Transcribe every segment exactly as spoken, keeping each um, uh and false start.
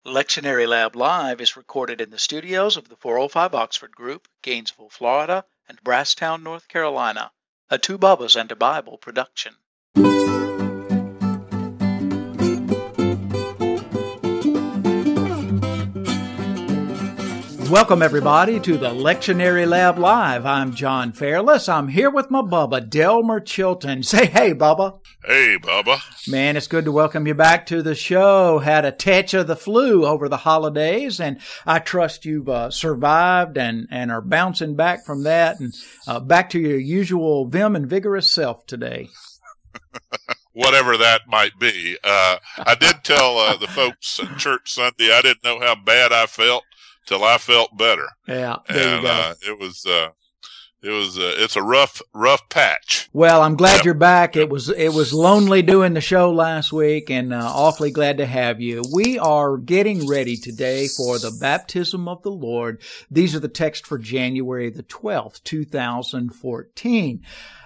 Lectionary Lab Live is recorded in the studios of the four oh five Oxford Group, Gainesville, Florida, and Brasstown, North Carolina, a Two Bubbas and a Bible production. Welcome, everybody, to the Lectionary Lab Live. I'm John Fairless. I'm here with my Bubba, Delmer Chilton. Say hey, Bubba. Hey, Bubba. Man, it's good to welcome you back to the show. Had a touch of the flu over the holidays, and I trust you've uh, survived and, and are bouncing back from that and uh, back to your usual vim and vigorous self today. Whatever that might be. Uh, I did tell uh, the folks at church Sunday I didn't know how bad I felt till I felt better. Yeah, there and, you go. Uh, it was, uh, it was, uh, it's a rough, rough patch. Well, I'm glad yep. you're back. Yep. It was, it was lonely doing the show last week, and uh, awfully glad to have you. We are getting ready today for the baptism of the Lord. These are the texts for January the twelfth, two thousand fourteen.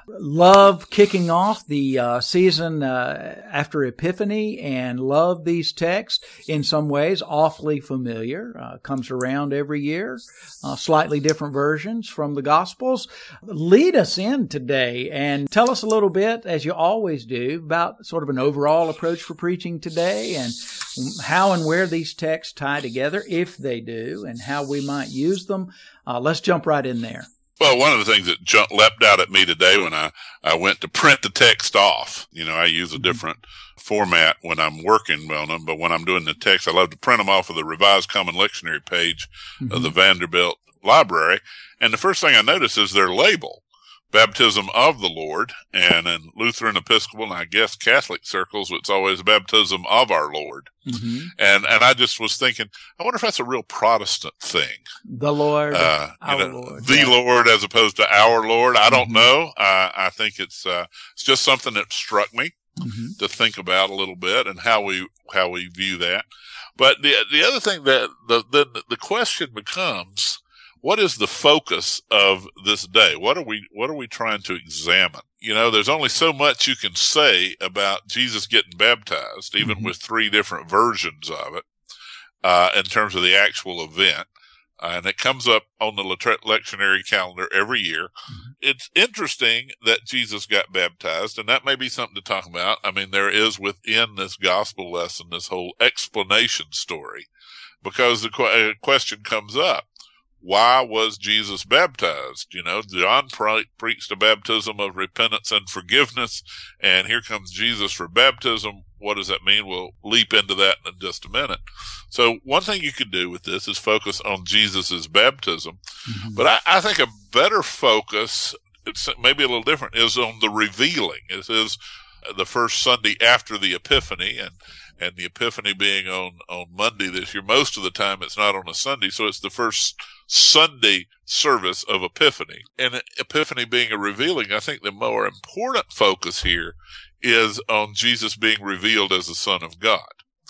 Love kicking off the uh, season uh, after Epiphany, and love these texts. In some ways, awfully familiar. Uh, comes around every year. Uh, slightly different versions from the Gospels. Lead us in today and tell us a little bit, as you always do, about sort of an overall approach for preaching today, and how and where these texts tie together, if they do, and how we might use them. Uh, let's jump right in there. Well, one of the things that jumped, leapt out at me today when I, I went to print the text off, you know, I use a different format when I'm working on them, but when I'm doing the text, I love to print them off of the Revised Common Lectionary page mm-hmm. of the Vanderbilt Library. And the first thing I notice is their label, Baptism of the Lord. And in Lutheran, Episcopal, and I guess Catholic circles, it's always Baptism of our Lord. Mm-hmm. And, and I just was thinking, I wonder if that's a real Protestant thing. The Lord, uh, our you know, Lord. The yeah. Lord as opposed to our Lord. I don't mm-hmm. know. Uh, I think it's, uh, it's just something that struck me mm-hmm. to think about a little bit and how we, how we view that. But the, the other thing that the, the, the question becomes, what is the focus of this day? What are we, what are we trying to examine? You know, there's only so much you can say about Jesus getting baptized, even mm-hmm. with three different versions of it, uh, in terms of the actual event. Uh, and it comes up on the lectionary calendar every year. Mm-hmm. It's interesting that Jesus got baptized, and that may be something to talk about. I mean, there is within this gospel lesson, this whole explanation story, because the qu- question comes up. Why was Jesus baptized? You know, John pre- preached a baptism of repentance and forgiveness, and here comes Jesus for baptism. What does that mean? We'll leap into that in just a minute. So one thing you could do with this is focus on Jesus' baptism. Mm-hmm. But I, I think a better focus, it's maybe a little different, is on the revealing. It is the first Sunday after the Epiphany, and and the Epiphany being on, on Monday this year. Most of the time it's not on a Sunday, so it's the first Sunday service of Epiphany. And Epiphany being a revealing, I think the more important focus here is on Jesus being revealed as the Son of God.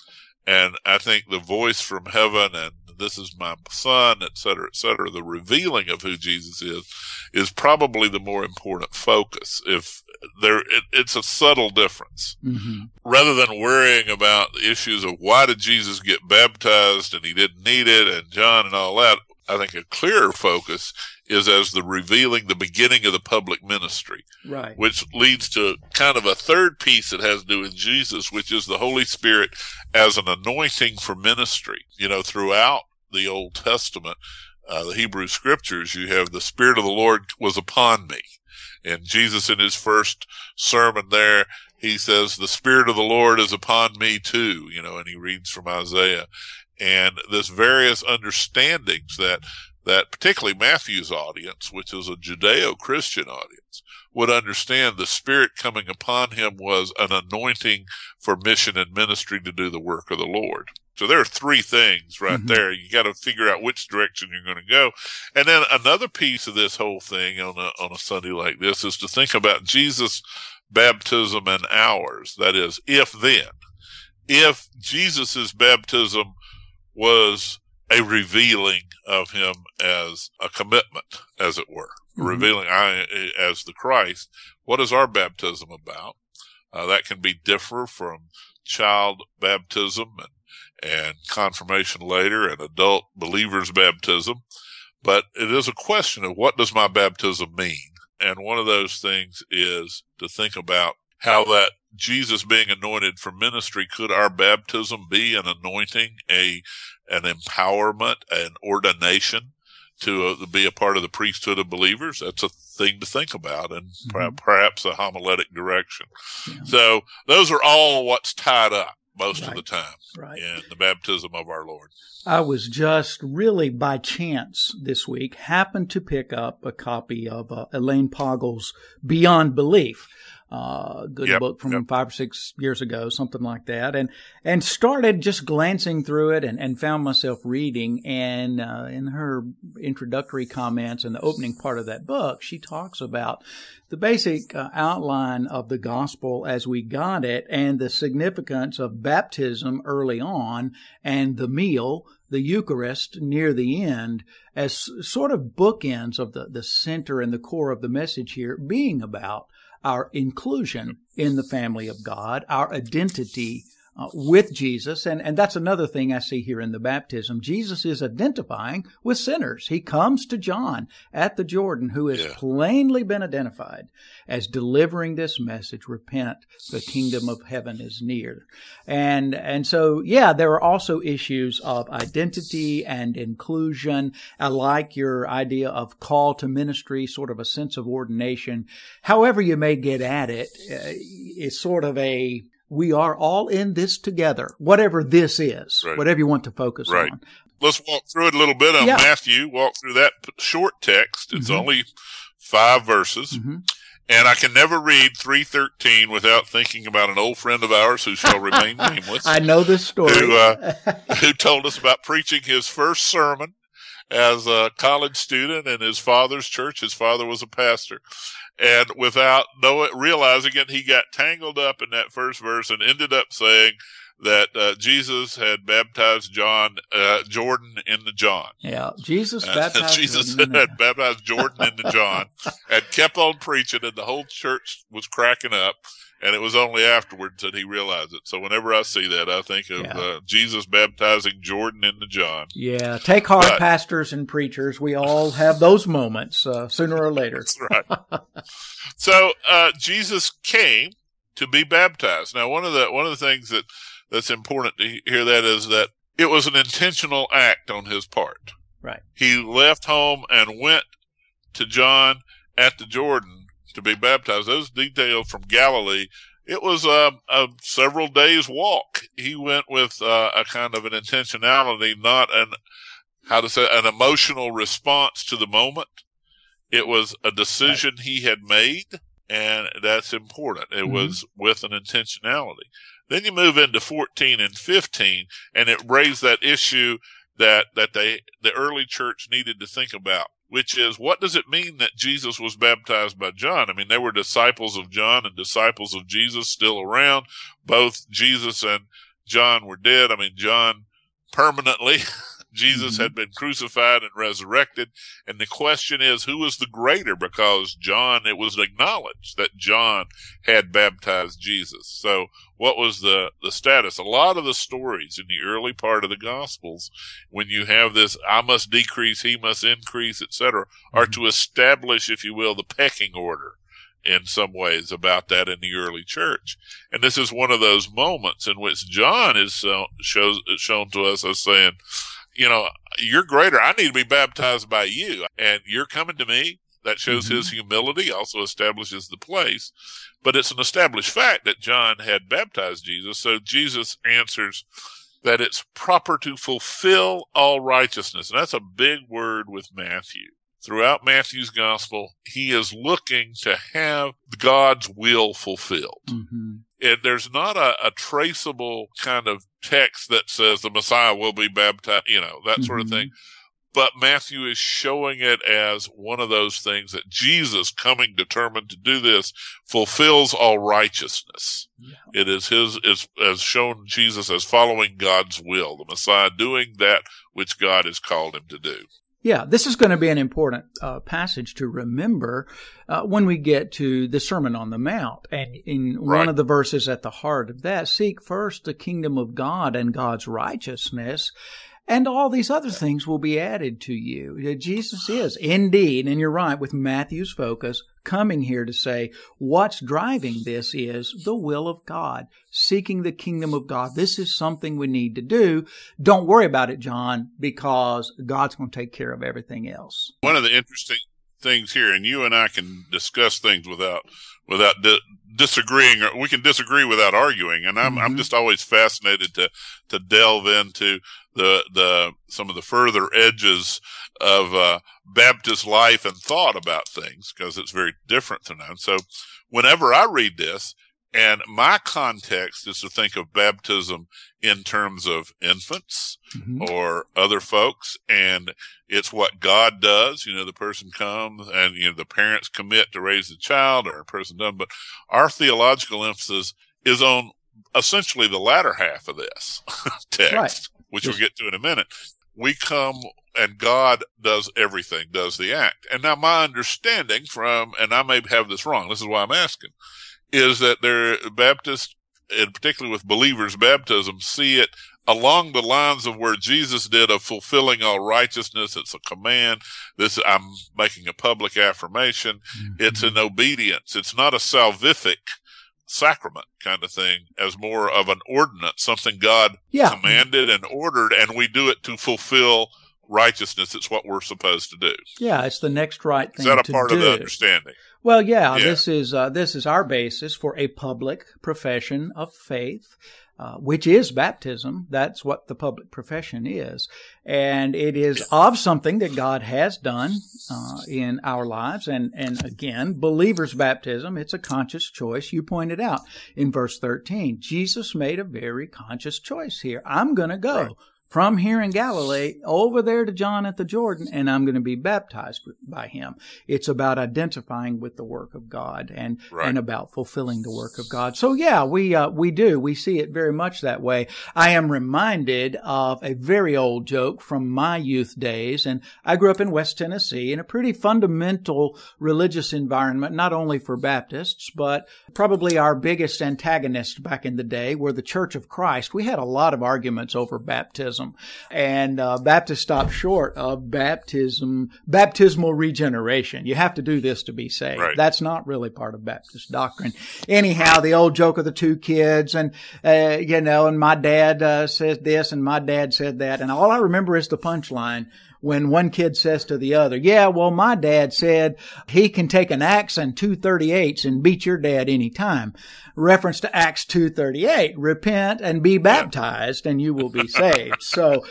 And I think the voice from heaven and this is my son, et cetera, et cetera, the revealing of who Jesus is, is probably the more important focus. If there, it, it's a subtle difference. Mm-hmm. Rather than worrying about the issues of why did Jesus get baptized and he didn't need it and John and all that, I think a clearer focus is as the revealing, the beginning of the public ministry. Right. Which leads to kind of a third piece that has to do with Jesus, which is the Holy Spirit as an anointing for ministry. You know, throughout the Old Testament, uh, the Hebrew scriptures, you have the Spirit of the Lord was upon me. And Jesus in his first sermon there, he says, the Spirit of the Lord is upon me too, you know, and he reads from Isaiah. And this various understandings that, that particularly Matthew's audience, which is a Judeo-Christian audience, would understand the Spirit coming upon him was an anointing for mission and ministry to do the work of the Lord. So there are three things right mm-hmm. there. You got to figure out which direction you're going to go. And then another piece of this whole thing on a, on a Sunday like this is to think about Jesus' baptism and ours. That is, if then, if Jesus' baptism was a revealing of him as a commitment, as it were, mm-hmm. revealing I as the Christ, what is our baptism about? Uh, that can be different from child baptism and and confirmation later and adult believer's baptism. But it is a question of what does my baptism mean? And one of those things is to think about how that Jesus being anointed for ministry, could our baptism be an anointing, a an empowerment, an ordination to uh, be a part of the priesthood of believers? That's a thing to think about, and mm-hmm. perhaps a homiletic direction. Yeah. So those are all what's tied up most right. of the time right. in the baptism of our Lord. I was just really by chance this week happened to pick up a copy of uh, Elaine Poggle's Beyond Belief. Uh, good yep, book from yep. five or six years ago, something like that. And, and started just glancing through it and, and found myself reading. And, uh, in her introductory comments in the opening part of that book, she talks about the basic uh, outline of the gospel as we got it and the significance of baptism early on and the meal, the Eucharist near the end, as sort of bookends of the, the center and the core of the message here being about our inclusion in the family of God, our identity uh, with Jesus. And, and that's another thing I see here in the baptism. Jesus is identifying with sinners. He comes to John at the Jordan, who has yeah. plainly been identified as delivering this message, repent, the kingdom of heaven is near. And, and so, yeah, there are also issues of identity and inclusion. I like your idea of call to ministry, sort of a sense of ordination. However you may get at it, uh, it's sort of a, we are all in this together, whatever this is, right. whatever you want to focus right. on. Let's walk through it a little bit on yeah. Matthew, walk through that short text. It's mm-hmm. only five verses. Mm-hmm. And I can never read three thirteen without thinking about an old friend of ours who shall remain nameless. I know this story. Who, uh, who told us about preaching his first sermon as a college student in his father's church. His father was a pastor. And without knowing, realizing it, he got tangled up in that first verse and ended up saying that uh, Jesus had baptized John, uh, Jordan into John. Yeah, Jesus baptized Jesus Jordan had baptized Jordan into John and kept on preaching, and the whole church was cracking up. And it was only afterwards that he realized it. So whenever I see that, I think of yeah. uh, Jesus baptizing Jordan into John. Yeah, take heart, but, pastors and preachers. We all have those moments uh, sooner or later. That's right. So uh, Jesus came to be baptized. Now, one of the one of the things that that's important to hear that is that it was an intentional act on his part. Right. He left home and went to John at the Jordan to be baptized. Those details from Galilee. It was a, a several days walk. He went with uh, a kind of an intentionality, not an, how to say, an emotional response to the moment. It was a decision right. he had made, and that's important. It mm-hmm. was with an intentionality. Then you move into fourteen and fifteen, and it raised that issue that, that they, the early church needed to think about, which is, what does it mean that Jesus was baptized by John? I mean, there were disciples of John and disciples of Jesus still around. Both Jesus and John were dead. I mean, John permanently, Jesus mm-hmm. had been crucified and resurrected. And the question is, who was the greater? Because John, it was acknowledged that John had baptized Jesus. So what was the, the status? A lot of the stories in the early part of the Gospels, when you have this, I must decrease, he must increase, et cetera, are to establish, if you will, the pecking order in some ways about that in the early church. And this is one of those moments in which John is so, shows, shown to us as saying, you know, you're greater. I need to be baptized by you, and you're coming to me. That shows mm-hmm. his humility, also establishes the place. But it's an established fact that John had baptized Jesus. So Jesus answers that it's proper to fulfill all righteousness. And that's a big word with Matthew. Throughout Matthew's gospel, he is looking to have God's will fulfilled. Mm-hmm. And there's not a, a traceable kind of text that says the Messiah will be baptized, you know, that mm-hmm. sort of thing. But Matthew is showing it as one of those things that Jesus, coming determined to do this, fulfills all righteousness. Yeah. It is his, is, as shown Jesus as following God's will, the Messiah doing that which God has called him to do. Yeah, this is going to be an important uh, passage to remember uh, when we get to the Sermon on the Mount. And in Right. one of the verses at the heart of that, seek first the kingdom of God and God's righteousness, and all these other things will be added to you. Jesus is indeed, and you're right, with Matthew's focus, coming here to say what's driving this is the will of God, seeking the kingdom of God. This is something we need to do. Don't worry about it, John, because God's going to take care of everything else. One of the interesting things here, and you and I can discuss things without without di- disagreeing, or we can disagree without arguing. And I'm mm-hmm. I'm just always fascinated to to delve into the the some of the further edges of uh, Baptist life and thought about things, because it's very different than that. So whenever I read this, and my context is to think of baptism in terms of infants mm-hmm. or other folks, and it's what God does. You know, the person comes and, you know, the parents commit to raise the child, or a person doesn't. But our theological emphasis is on essentially the latter half of this text, right. which yes. we'll get to in a minute. We come and God does everything, does the act. And now my understanding from, and I may have this wrong, this is why I'm asking, is that there Baptists, and particularly with believers' baptism, see it along the lines of where Jesus did of fulfilling all righteousness. It's a command. This, I'm making a public affirmation. Mm-hmm. It's an obedience. It's not a salvific sacrament kind of thing, as more of an ordinance, something God yeah. commanded and ordered, and we do it to fulfill righteousness. It's what we're supposed to do. Yeah, it's the next right thing to do. Is that a to part do. of the understanding? Well, yeah, yeah. this is uh, this is our basis for a public profession of faith, uh, which is baptism. That's what the public profession is. And it is of something that God has done uh, in our lives. And, and again, believers' baptism, it's a conscious choice. You pointed out in verse thirteen, Jesus made a very conscious choice here. I'm going to go. Right. From here in Galilee over there to John at the Jordan, and I'm going to be baptized by him. It's about identifying with the work of God and right. and about fulfilling the work of God. So yeah, we uh, we do. We see it very much that way. I am reminded of a very old joke from my youth days, and I grew up in West Tennessee in a pretty fundamental religious environment, not only for Baptists, but probably our biggest antagonist back in the day were the Church of Christ. We had a lot of arguments over baptism. And uh, Baptists stopped short of baptism, baptismal regeneration. You have to do this to be saved. Right. That's not really part of Baptist doctrine. Anyhow, the old joke of the two kids, and uh, you know, and my dad uh, says this, and my dad said that, and all I remember is the punchline. When one kid says to the other, yeah, well, my dad said he can take an axe and two thirty-eights and beat your dad any time. Reference to Acts two thirty-eight, repent and be baptized and you will be saved. So,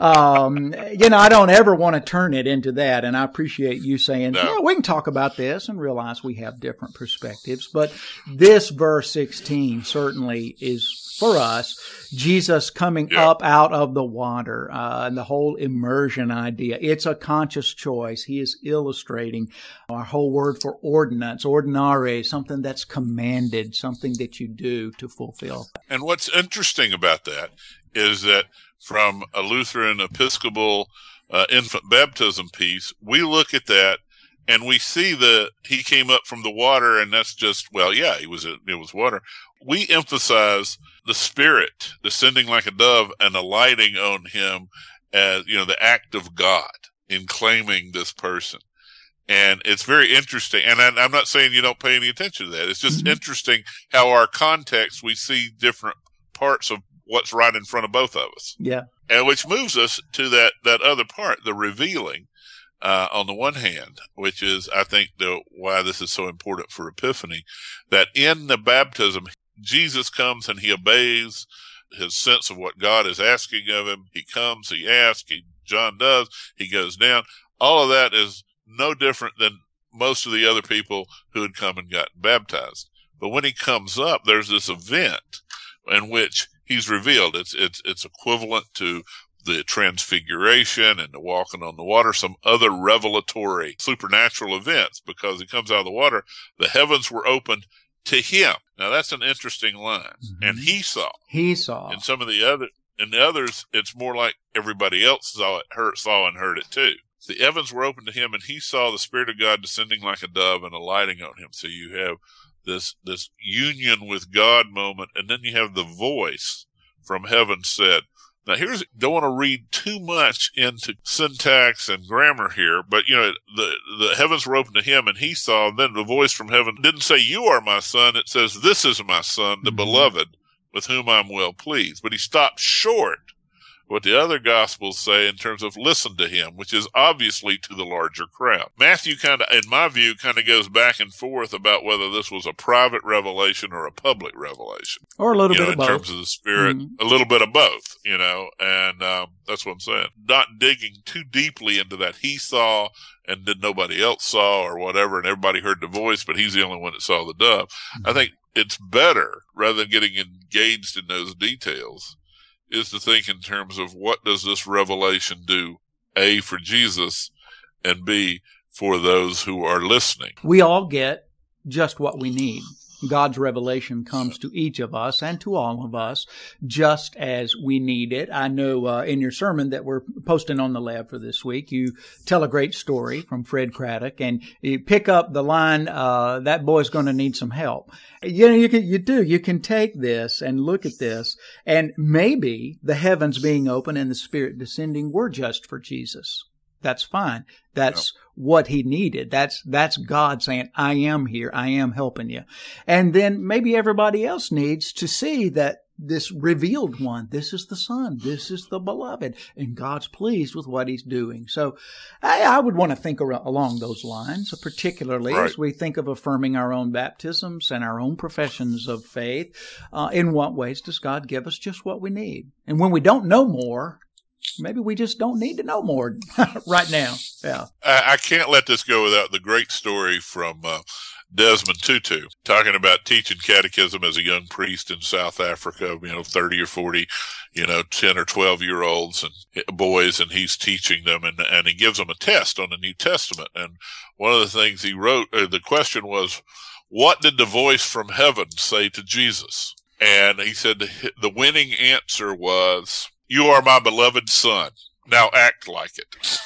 um, you know, I don't ever want to turn it into that. And I appreciate you saying, no. yeah, we can talk about this and realize we have different perspectives. But this verse sixteen certainly is for us, Jesus coming yeah. up out of the water, uh, and the whole immersion idea. It's a conscious choice. He is illustrating our whole word for ordinance, ordinare, something that's commanded, something that you do to fulfill. And what's interesting about that is that from a Lutheran Episcopal uh, infant baptism piece, we look at that and we see that he came up from the water, and that's just, well, yeah, he was a, it was water. We emphasize the Spirit descending like a dove and alighting on him as, you know, the act of God in claiming this person. And it's very interesting. And I, I'm not saying you don't pay any attention to that. It's just mm-hmm. interesting how our context, we see different parts of what's right in front of both of us. Yeah. And which moves us to that, that other part, the revealing. Uh, on the one hand, which is, I think, the why this is so important for Epiphany, that in the baptism, Jesus comes and he obeys his sense of what God is asking of him. He comes, he asks, he, John does, he goes down. All of that is no different than most of the other people who had come and gotten baptized. But when he comes up, there's this event in which he's revealed. It's, it's, it's equivalent to the transfiguration and the walking on the water, some other revelatory supernatural events, because he comes out of the water, the heavens were opened to him. Now that's an interesting line. Mm-hmm. And he saw. He saw. And some of the other, and the others, it's more like everybody else saw it, heard, saw and heard it too. The heavens were opened to him, and he saw the Spirit of God descending like a dove and alighting on him. So you have this this union with God moment, and then you have the voice from heaven said. Now, here's, don't want to read too much into syntax and grammar here, but, you know, the, the heavens were open to him, and he saw, and then the voice from heaven didn't say, you are my son. It says, this is my son, the mm-hmm. beloved, with whom I'm well pleased. But he stopped short what the other Gospels say in terms of listen to him, which is obviously to the larger crowd. Matthew kind of, in my view, kind of goes back and forth about whether this was a private revelation or a public revelation. Or a little you bit know, of both. In terms of the Spirit, mm-hmm. a little bit of both, you know, and um, that's what I'm saying. Not digging too deeply into that he saw and then nobody else saw or whatever, and everybody heard the voice, but he's the only one that saw the dove. Mm-hmm. I think it's better, rather than getting engaged in those details, is to think in terms of what does this revelation do, A, for Jesus, and B, for those who are listening. We all get just what we need. God's revelation comes to each of us and to all of us just as we need it. I know uh, in your sermon that we're posting on the lab for this week, you tell a great story from Fred Craddock, and you pick up the line, uh, that boy's going to need some help. You know, you can, you do, you can take this and look at this, and maybe the heavens being open and the Spirit descending were just for Jesus. That's fine. That's yeah. what he needed. That's, that's God saying, I am here. I am helping you. And then maybe everybody else needs to see that this revealed one, this is the Son, this is the beloved, and God's pleased with what he's doing. So I, I would want to think around, along those lines, particularly right. as we think of affirming our own baptisms and our own professions of faith. Uh, in what ways does God give us just what we need? And when we don't know more, maybe we just don't need to know more right now. Yeah, I, I can't let this go without the great story from uh, Desmond Tutu, talking about teaching catechism as a young priest in South Africa, you know, thirty or forty, you know, ten or twelve year olds and boys, and he's teaching them, and, and he gives them a test on the New Testament. And one of the things he wrote, uh, the question was, what did the voice from heaven say to Jesus? And he said the, the winning answer was, you are my beloved son. Now act like it.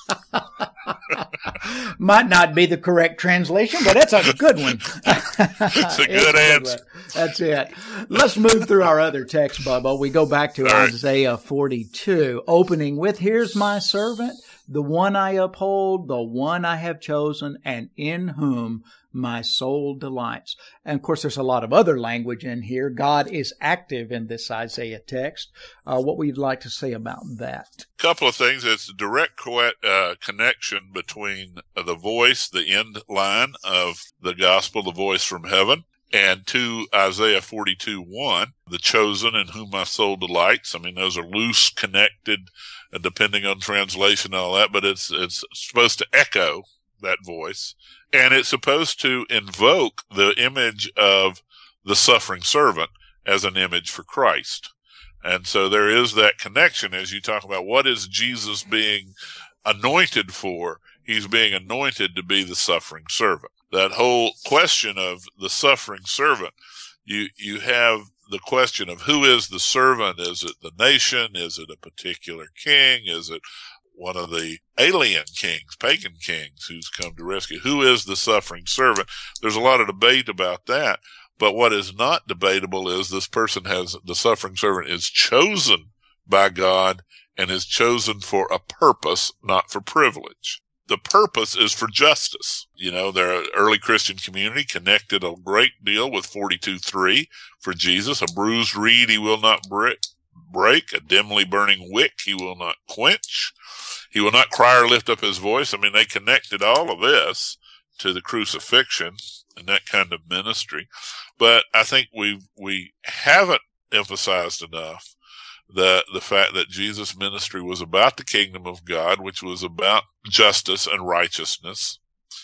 Might not be the correct translation, but it's a good one. It's a good it's answer. A good That's it. Let's move through our other text, Bubba. We go back to right. Isaiah forty-two, opening with, here's my servant, the one I uphold, the one I have chosen, and in whom my soul delights. And of course, there's a lot of other language in here. God is active in this Isaiah text. Uh, what would you like to say about that? A couple of things. It's a direct co- uh, connection between the voice, the end line of the gospel, the voice from heaven, and to Isaiah forty-two one, the chosen in whom my soul delights. I mean, those are loose, connected, uh, depending on translation and all that, but it's it's supposed to echo that voice. And it's supposed to invoke the image of the suffering servant as an image for Christ. And so there is that connection as you talk about what is Jesus being anointed for. He's being anointed to be the suffering servant. That whole question of the suffering servant, you, you have the question of who is the servant? Is it the nation? Is it a particular king? Is it one of the alien kings, pagan kings who's come to rescue? Who is the suffering servant? There's a lot of debate about that. But what is not debatable is this person has, the suffering servant is chosen by God and is chosen for a purpose, not for privilege. The purpose is for justice. You know, the early Christian community connected a great deal with forty-two three for Jesus. A bruised reed he will not break, break, a dimly burning wick he will not quench. He will not cry or lift up his voice. I mean, they connected all of this to the crucifixion and that kind of ministry. But I think we we haven't emphasized enough the the fact that Jesus' ministry was about the kingdom of God, which was about justice and righteousness.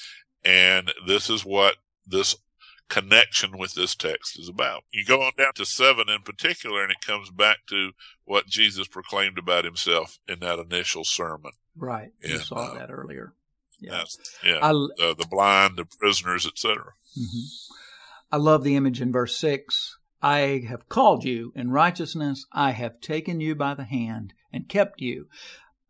And this is what this connection with this text is about. You go on down to seven in particular, and it comes back to what Jesus proclaimed about himself in that initial sermon. Right. You saw uh, that earlier. Yeah. Yeah. I, uh, the blind, the prisoners, et cetera. Mm-hmm. I love the image in verse six. I have called you in righteousness. I have taken you by the hand and kept you.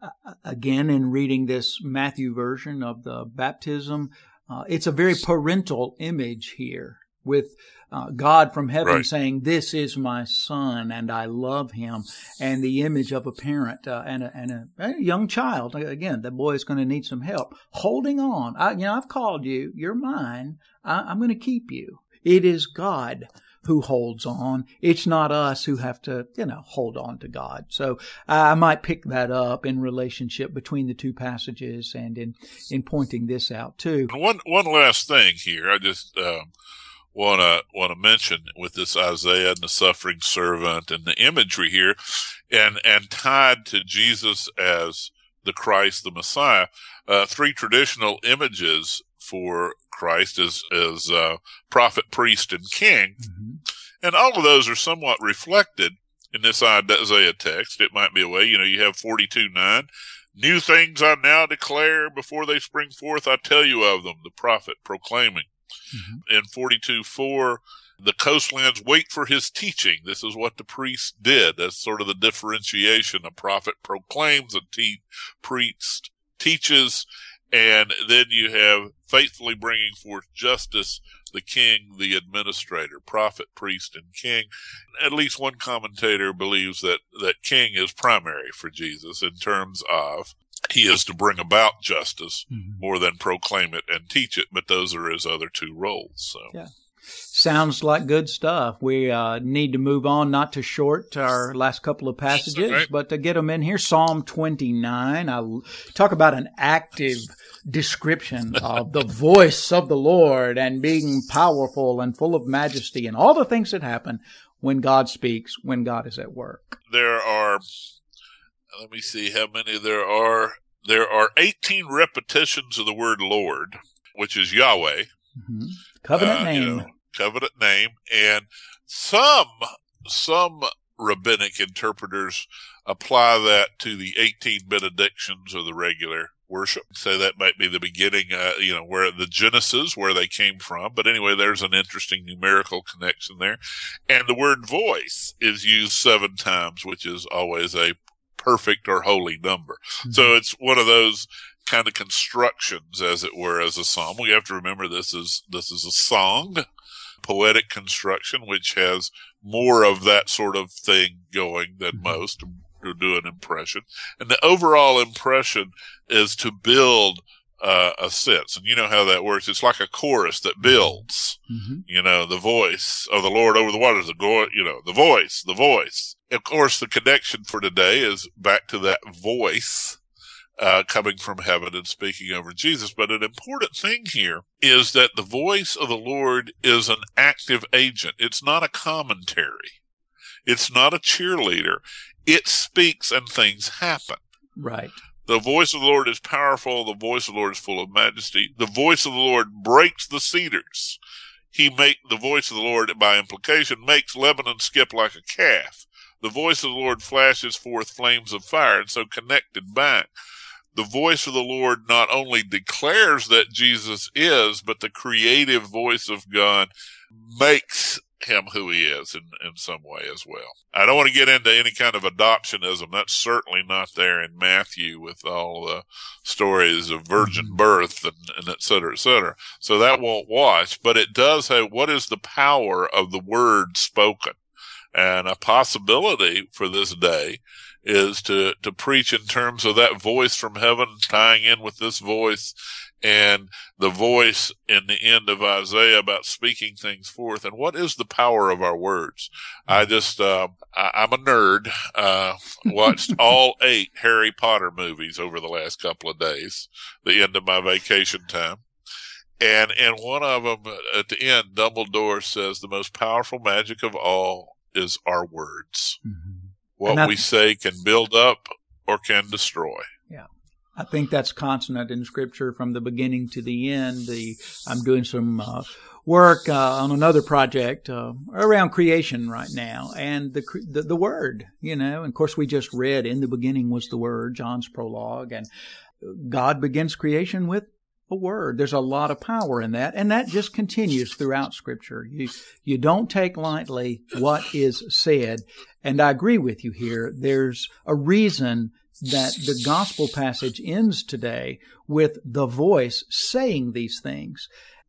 again, in reading this Matthew version of the baptism, uh, it's a very parental image here with uh, God from heaven right. saying, "This is my son, and I love him," and the image of a parent uh, and, a, and a, a young child. Again, the boy is going to need some help holding on. I, you know, I've called you. You're mine. I, I'm going to keep you. It is God who holds on. It's not us who have to, you know, hold on to God. So I might pick that up in relationship between the two passages and in, in pointing this out too. One, one last thing here. I just, um, want to, want to mention with this Isaiah and the suffering servant and the imagery here and, and tied to Jesus as the Christ, the Messiah, uh, three traditional images for Christ as, as, uh, prophet, priest, and king. Mm-hmm. And all of those are somewhat reflected in this Isaiah text. It might be a way, you know, you have forty-two nine. New things I now declare before they spring forth, I tell you of them, the prophet proclaiming. Mm-hmm. In forty-two four, the coastlands wait for his teaching. This is what the priest did. That's sort of the differentiation. A prophet proclaims, a te- priest teaches, and then you have faithfully bringing forth justice, the king, the administrator, prophet, priest, and king. At least one commentator believes that, that king is primary for Jesus in terms of he is to bring about justice mm-hmm. more than proclaim it and teach it, but those are his other two roles. So. Yeah. Sounds like good stuff. We uh, need to move on, not to short our last couple of passages, right. but to get them in here. Psalm twenty-nine. I talk about an active description of the voice of the Lord and being powerful and full of majesty and all the things that happen when God speaks, when God is at work. There are, let me see how many there are. There are eighteen repetitions of the word Lord, which is Yahweh. Mm-hmm. Covenant uh, name. You know, covenant name. And some, some rabbinic interpreters apply that to the eighteen benedictions of the regular worship. So that might be the beginning, uh, you know, where the Genesis, where they came from. But anyway, there's an interesting numerical connection there. And the word voice is used seven times, which is always a perfect or holy number. Mm-hmm. So it's one of those kind of constructions, as it were, as a psalm. We have to remember this is, this is a song, poetic construction, which has more of that sort of thing going than mm-hmm. most to do an impression. And the overall impression is to build uh, a sense. And you know how that works. It's like a chorus that builds, mm-hmm. you know, the voice of the Lord over the waters, the go- you know, the voice, the voice. Of course, the connection for today is back to that voice Uh, coming from heaven and speaking over Jesus. But an important thing here is that the voice of the Lord is an active agent. It's not a commentary. It's not a cheerleader. It speaks and things happen. Right. The voice of the Lord is powerful. The voice of the Lord is full of majesty. The voice of the Lord breaks the cedars. He make the voice of the Lord, by implication, makes Lebanon skip like a calf. The voice of the Lord flashes forth flames of fire, and so connected back. The voice of the Lord not only declares that Jesus is, but the creative voice of God makes him who he is in, in some way as well. I don't want to get into any kind of adoptionism. That's certainly not there in Matthew with all the stories of virgin birth and, and et cetera, et cetera. So that won't wash, but it does have what is the power of the word spoken. And a possibility for this day is to, to preach in terms of that voice from heaven tying in with this voice and the voice in the end of Isaiah about speaking things forth. And what is the power of our words? I just, uh, I, I'm a nerd, uh, watched all eight Harry Potter movies over the last couple of days, the end of my vacation time. And in one of them, at the end, Dumbledore says the most powerful magic of all is our words. Mm-hmm. What we say can build up or can destroy. Yeah. I think that's consonant in Scripture from the beginning to the end. The I'm doing some uh, work uh, on another project uh, around creation right now, and the, the the Word, you know. And of course, we just read, in the beginning was the Word, John's prologue, and God begins creation with a word. There's a lot of power in that, and that just continues throughout Scripture. You you don't take lightly what is said, and I agree with you here. There's a reason that the gospel passage ends today with the voice saying these things.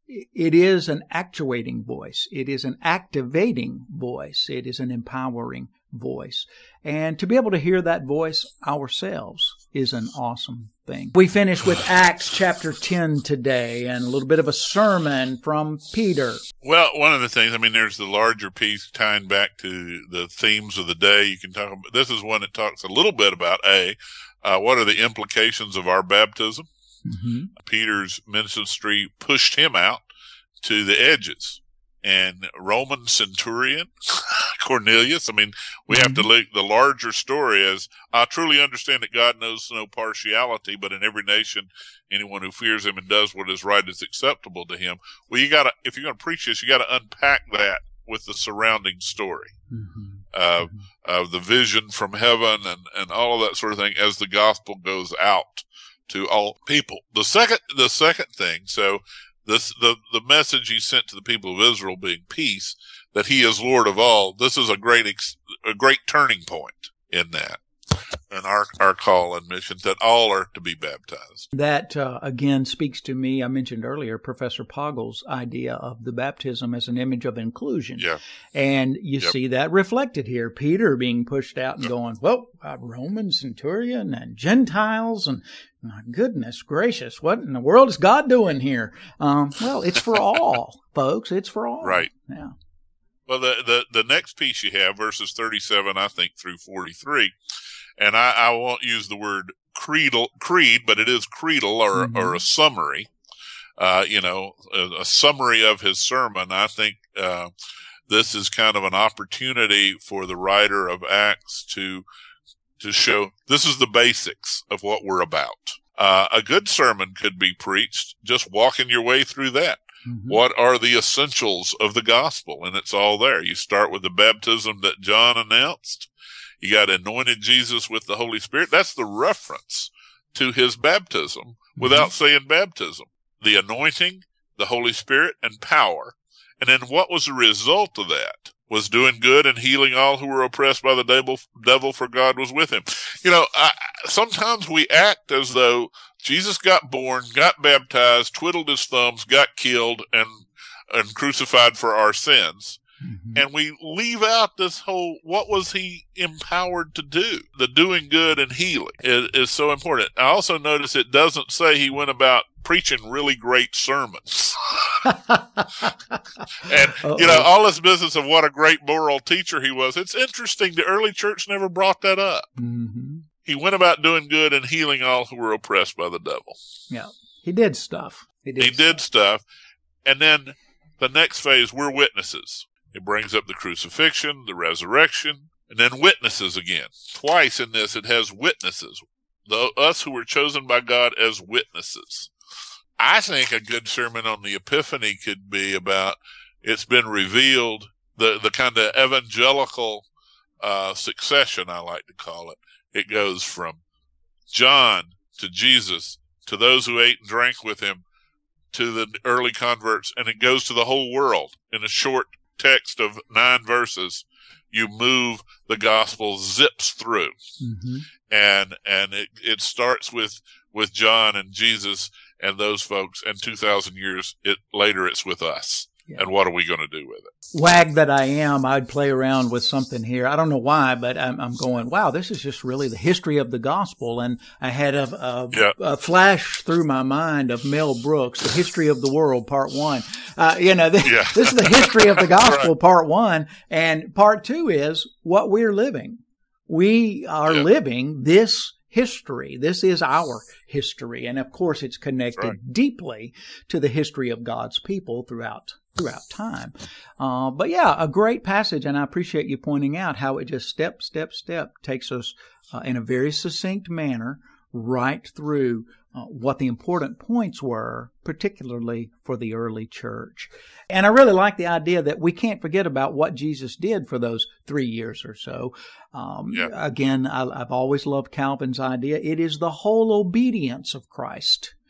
It is an actuating voice. It is an activating voice. It is an empowering voice. And to be able to hear that voice ourselves is an awesome thing. We finish with Acts chapter ten today and a little bit of a sermon from Peter. Well, one of the things, I mean, there's the larger piece tying back to the themes of the day. You can talk about, this is one that talks a little bit about, A, uh, what are the implications of our baptism? Mm-hmm. Peter's ministry pushed him out to the edges. And Roman centurion, Cornelius, I mean, we mm-hmm. have to look, the larger story is, I truly understand that God knows no partiality, but in every nation, anyone who fears him and does what is right is acceptable to him. Well, you gotta, if you're gonna preach this, you gotta unpack that with the surrounding story. Mm-hmm. Of, mm-hmm. of the vision from heaven and, and all of that sort of thing as the gospel goes out to all people. The second, the second thing, so this, the, the message he sent to the people of Israel being peace, that he is Lord of all. This is a great, ex, a great turning point in that. And our, our call and mission that all are to be baptized. That, uh, again, speaks to me. I mentioned earlier Professor Poggle's idea of the baptism as an image of inclusion. Yeah. And you yep. see that reflected here. Peter being pushed out and yep. going, well, uh, Roman centurion and Gentiles and my goodness gracious, what in the world is God doing here? Um, well, it's for all, folks. It's for all. Right. Yeah. Well, the, the, the next piece you have, verses thirty-seven, I think, through forty-three, and I, I won't use the word creedal, creed, but it is creedal or, mm-hmm. or a summary, uh, you know, a, a summary of his sermon. I think, uh, this is kind of an opportunity for the writer of Acts to, to show this is the basics of what we're about. Uh, a good sermon could be preached just walking your way through that. Mm-hmm. What are the essentials of the gospel? And it's all there. You start with the baptism that John announced. You got anointed Jesus with the Holy Spirit. That's the reference to his baptism mm-hmm. without saying baptism. The anointing, the Holy Spirit, and power. And then what was the result of that? Was doing good and healing all who were oppressed by the devil, devil for God was with him. You know, I, sometimes we act as though Jesus got born, got baptized, twiddled his thumbs, got killed, and and crucified for our sins. Mm-hmm. And we leave out this whole, what was he empowered to do? The doing good and healing is, is so important. I also notice it doesn't say he went about preaching really great sermons. And, Uh-oh. you know, all this business of what a great moral teacher he was, it's interesting the early church never brought that up. Mm-hmm. He went about doing good and healing all who were oppressed by the devil. Yeah, he did stuff. He did, he stuff. did stuff. And then the next phase, we're witnesses. It brings up the crucifixion, the resurrection, and then witnesses again. Twice in this, it has witnesses. The, us who were chosen by God as witnesses. I think a good sermon on the Epiphany could be about, it's been revealed, the, the kind of evangelical uh, succession, I like to call it. It goes from John to Jesus, to those who ate and drank with him, to the early converts, and it goes to the whole world. In a short text of nine verses, you move the gospel, zips through. Mm-hmm. And and it, it starts with, with John and Jesus and those folks, and two thousand years it, later it's with us. Yeah. And what are we going to do with it? Wag that I am, I'd play around with something here. I don't know why, but I'm, I'm going, wow, this is just really the history of the gospel. And I had a, a, yeah. a flash through my mind of Mel Brooks, The History of the World, Part One. Uh, you know, this, yeah. this is the history of the gospel, right. Part One. And Part Two is what we're living. We are yeah. living this history. This is our history. And of course, it's connected right. deeply to the history of God's people throughout throughout time. Uh, but yeah, a great passage, and I appreciate you pointing out how it just step, step, step takes us uh, in a very succinct manner right through uh, what the important points were, particularly for the early church. And I really like the idea that we can't forget about what Jesus did for those three years or so. Um, yeah. Again, I, I've always loved Calvin's idea. It is the whole obedience of Christ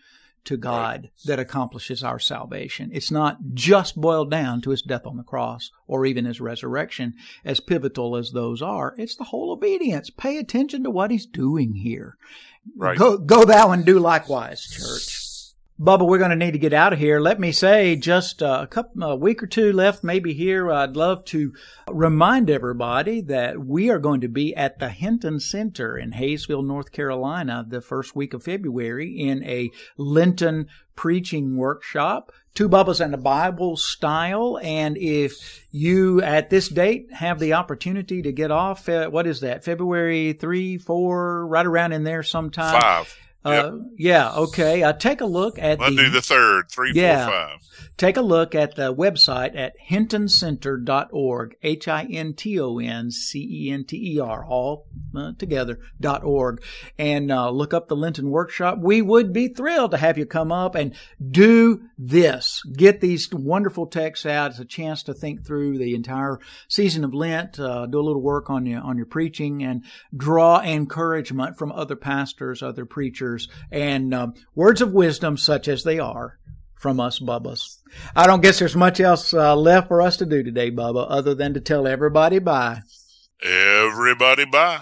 to God right. that accomplishes our salvation. It's not just boiled down to His death on the cross or even His resurrection, as pivotal as those are. It's the whole obedience. Pay attention to what He's doing here. Right. Go, go thou and do likewise, church. Bubba, we're going to need to get out of here. Let me say, just a couple, a week or two left, maybe here. I'd love to remind everybody that we are going to be at the Hinton Center in Hayesville, North Carolina, the first week of February in a Lenten preaching workshop, Two Bubbas and the Bible style. And if you, at this date, have the opportunity to get off, uh, what is that, February three, four, right around in there sometime? Five. Uh, yep. Yeah, okay. Uh, take a look at Monday the, the third, three, yeah, four, five. Take a look at the website at hinton center dot org, H I N T O N C E N T E R, all uh, together, dot org, and uh, look up the Lenten Workshop. We would be thrilled to have you come up and do this. Get these wonderful texts out. It's a chance to think through the entire season of Lent, uh, do a little work on your, on your preaching, and draw encouragement from other pastors, other preachers, and um, words of wisdom such as they are from us Bubbas. I don't guess there's much else uh, left for us to do today, Bubba, other than to tell everybody bye. Everybody bye.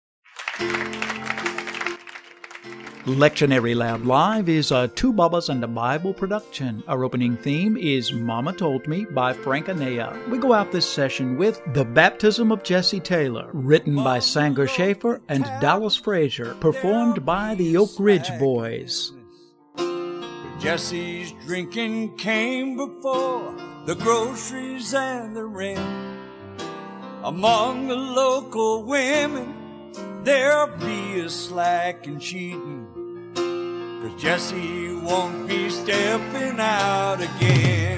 Lectionary Lab Live is a Two Bubbas and a Bible production. Our opening theme is Mama Told Me by Frank Anea. We go out this session with The Baptism of Jesse Taylor, written by Sanger Schaefer and Dallas Frazier, performed by the Oak Ridge Boys. Jesse's drinking came before the groceries and the rent. Among the local women, there'll be a slack and cheating, 'cause Jesse won't be stepping out again.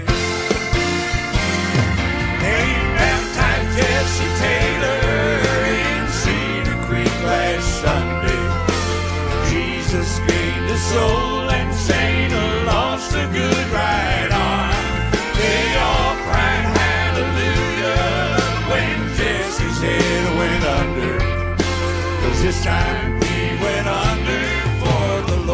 They baptized Jesse Taylor in Cedar Creek last Sunday. Jesus gained a soul and Satan lost a good right arm. They all cried hallelujah when Jesse's head went under, 'cause this time he went under for the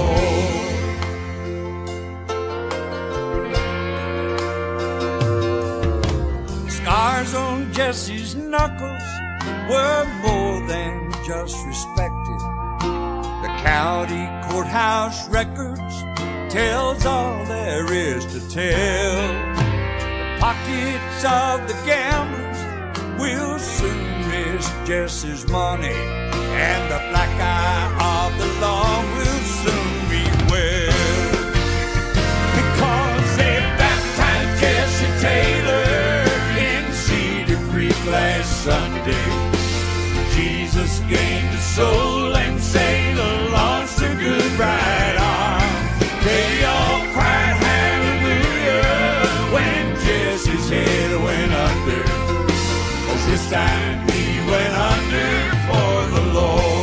Lord. Scars on Jesse's knuckles were more than just respected. The county courthouse records tells all there is to tell. The pockets of the gamblers will soon miss Jesse's money, and the black eye of the law will soon be well. Because they baptized Jesse Taylor in Cedar Creek last Sunday. Jesus gained a soul and Satan lost a good right arm. They all cried hallelujah when Jesse's head went under, 'cause this time he went under for the Lord.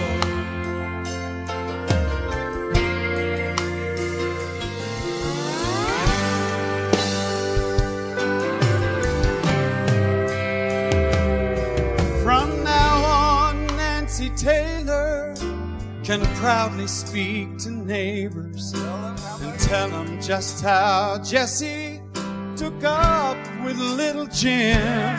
From now on, Nancy Taylor can proudly speak to neighbors and tell them just how Jesse took up with little Jim.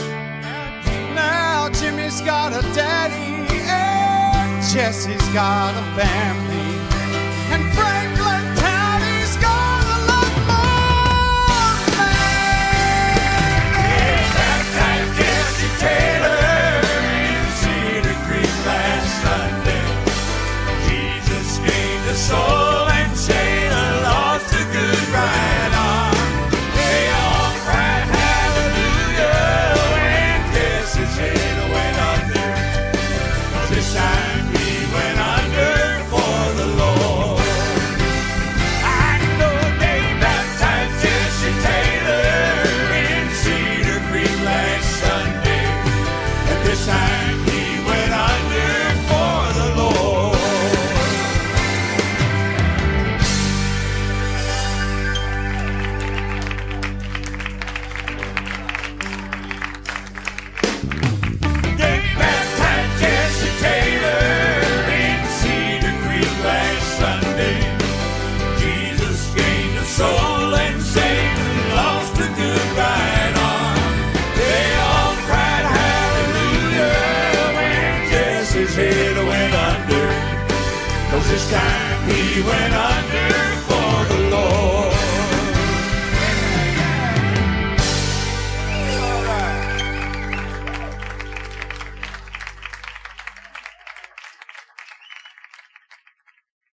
Now Jimmy's got a daddy and Jesse's got a family, and Franklin County's got a lot more land. They baptized Jesse Taylor in Cedar Creek last Sunday. Jesus gained a soul and Satan lost a good right arm. They all cried hallelujah when Jesse's head went under, 'cause this time he went under for the Lord. I know they baptized Jesse Taylor in Cedar Creek last Sunday, and this time he went under for the Lord. this time he went under for the Lord.